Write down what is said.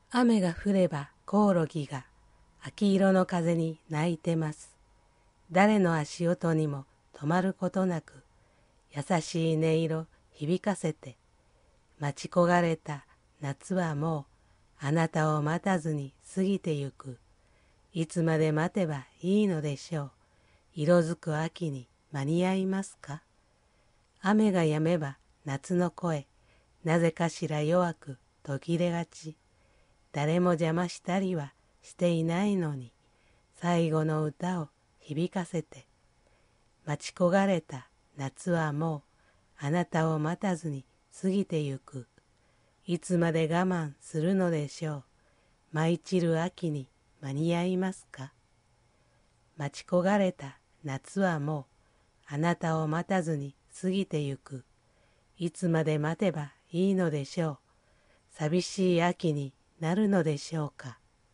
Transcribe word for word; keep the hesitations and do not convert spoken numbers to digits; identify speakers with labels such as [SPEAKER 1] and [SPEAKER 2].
[SPEAKER 1] 雨が降ればコオロギが秋色の風に鳴いてます。誰の足音にも止まることなく、優しい音色響かせて、待ち焦がれた夏はもうあなたを待たずに過ぎてゆく。いつまで待てばいいのでしょう。色づく秋に間に合いますか？雨が止めば夏の声、なぜかしら弱く途切れがち。誰も邪魔したりはしていないのに、最後の歌を響かせて。待ち焦がれた夏はもうあなたを待たずに過ぎてゆく。いつまで我慢するのでしょう。舞い散る秋に間に合いますか？待ち焦がれた夏はもうあなたを待たずに過ぎてゆく。いつまで待てばいいのでしょう。寂しい秋になるのでしょうか。